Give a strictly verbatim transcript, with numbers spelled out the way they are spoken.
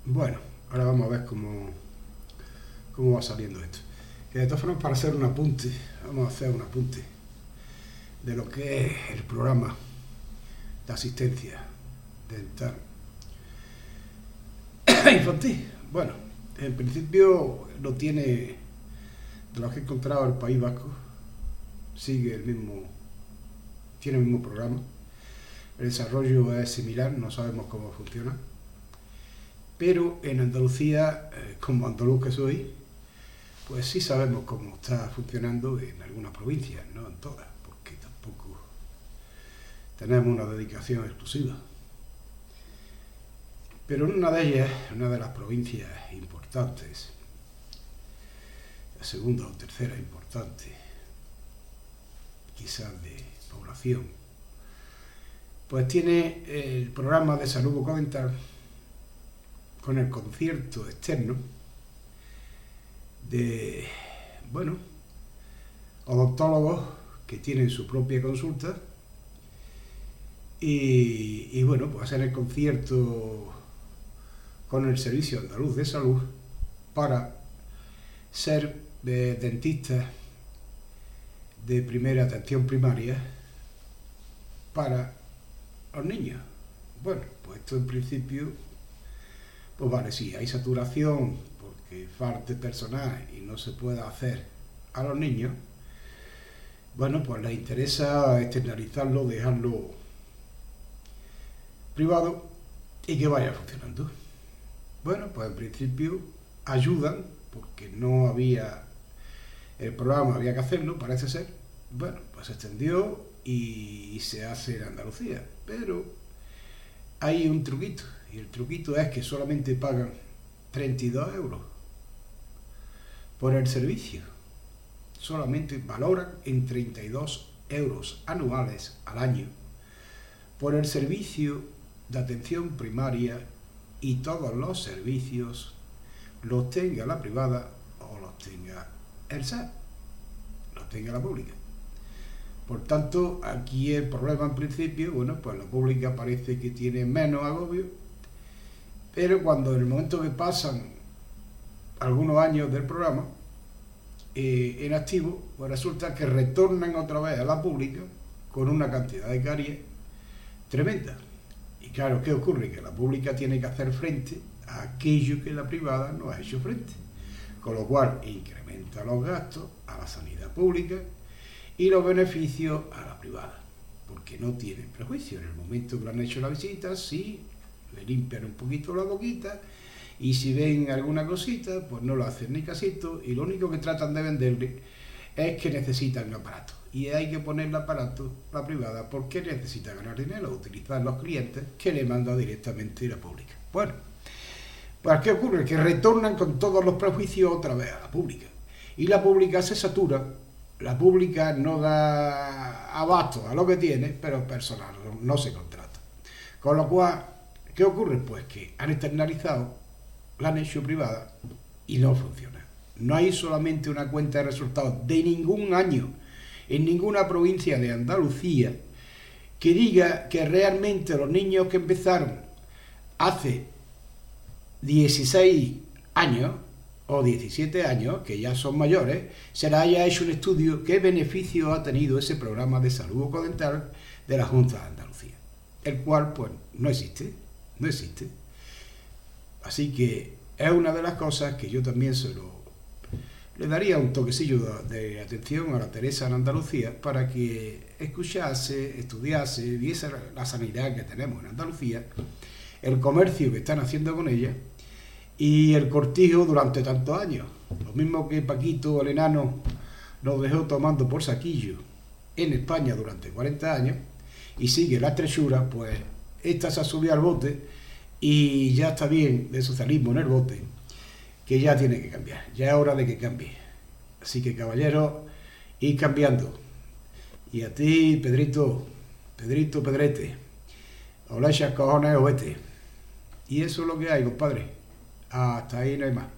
Bueno, ahora vamos a ver cómo, cómo va saliendo esto. Que de todas formas, para hacer un apunte, vamos a hacer un apunte de lo que es el programa de asistencia dental infantil. Bueno, en principio lo tiene, de los que he encontrado, el País Vasco, sigue el mismo, tiene el mismo programa. El desarrollo es similar, no sabemos cómo funciona. Pero en Andalucía, eh, como andaluz que soy, pues sí sabemos cómo está funcionando en algunas provincias, no en todas, porque tampoco tenemos una dedicación exclusiva. Pero en una de ellas, una de las provincias importantes, la segunda o tercera importante, quizás de población, pues tiene el programa de salud bucodental con el concierto externo de, bueno, odontólogos que tienen su propia consulta y, y bueno, pues hacen el concierto con el Servicio Andaluz de Salud para ser de dentistas de primera atención primaria para los niños. Bueno, pues esto en principio, pues vale, sí, hay saturación porque falte personal y no se pueda hacer a los niños. Bueno, pues les interesa externalizarlo, dejarlo privado y que vaya funcionando. Bueno, pues en principio ayudan, porque no había, el programa había que hacerlo, parece ser. Bueno, pues se extendió y se hace en Andalucía, pero hay un truquito, y el truquito es que solamente pagan treinta y dos euros por el servicio. Solamente valoran en treinta y dos euros anuales al año por el servicio de atención primaria, y todos los servicios los tenga la privada o los tenga el S A P, los tenga la pública. Por tanto, aquí el problema en principio, bueno, pues la pública parece que tiene menos agobio, pero cuando en el momento que pasan algunos años del programa eh, en activo, pues resulta que retornan otra vez a la pública con una cantidad de caries tremenda. Y claro, ¿qué ocurre? Que la pública tiene que hacer frente a aquello que la privada no ha hecho frente, con lo cual incrementa los gastos a la sanidad pública y los beneficios a la privada, porque no tienen prejuicio. En el momento que le han hecho la visita, sí, le limpian un poquito la boquita, y si ven alguna cosita, pues no lo hacen ni casito, y lo único que tratan de venderle es que necesitan aparatos. Y hay que poner el aparato, la privada, porque necesita ganar dinero, utilizar los clientes que le manda directamente la pública. Bueno, pues ¿qué ocurre? Que retornan con todos los prejuicios otra vez a la pública. Y la pública se satura, la pública no da abasto a lo que tiene, pero personal no, no se contrata. Con lo cual, ¿qué ocurre? Pues que han externalizado, la han hecho privada y no funciona. No hay solamente una cuenta de resultados de ningún año en ninguna provincia de Andalucía que diga que realmente los niños que empezaron hace dieciséis años o diecisiete años, que ya son mayores, se les haya hecho un estudio qué beneficio ha tenido ese programa de salud bucodental de la Junta de Andalucía, el cual pues no existe, no existe. Así que es una de las cosas que yo también se lo le daría un toquecillo de, de atención a la Teresa en Andalucía para que escuchase, estudiase, viese la sanidad que tenemos en Andalucía, el comercio que están haciendo con ella y el cortijo durante tantos años. Lo mismo que Paquito, el enano, nos dejó tomando por saquillo en España durante cuarenta años y sigue la trechura, pues esta se ha subido al bote y ya está bien de socialismo en el bote, que ya tiene que cambiar, ya es hora de que cambie. Así que, caballeros, id cambiando. Y a ti, Pedrito, Pedrito Pedrete, o le echas cojones o vete. Y eso es lo que hay, compadre. Hasta ahí no hay más.